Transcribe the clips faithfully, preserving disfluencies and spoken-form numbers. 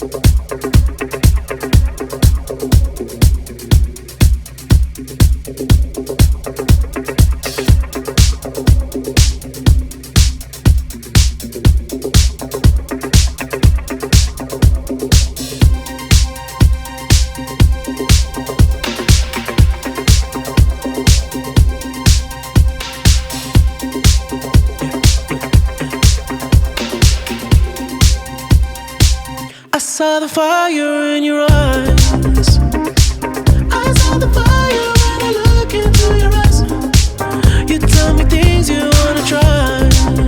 I saw the fire in your eyes. I saw the fire when I look into your eyes. You tell me things you wanna try.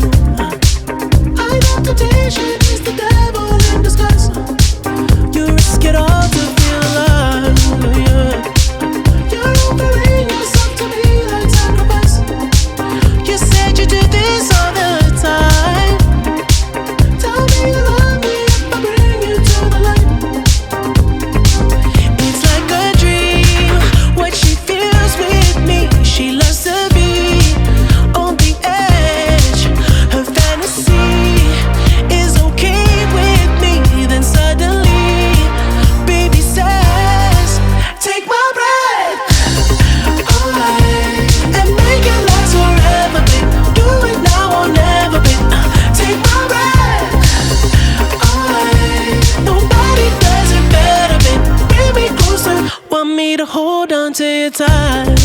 I know temptation is the devil in disguise. You risk it all to feel alive, yeah. You're offering yourself to me like sacrifice. You said you do this all the time. Tell me you love me if I bring you to the light. It's like a dream, what she feels with me. She loves to be on the edge. Her fantasy is okay with me. Then suddenly, baby says, take my breath away and make it last forever, babe. Do it now or never, babe. Take my breath away. Nobody does it better, babe. Bring me closer. Want me to hold on to your tight.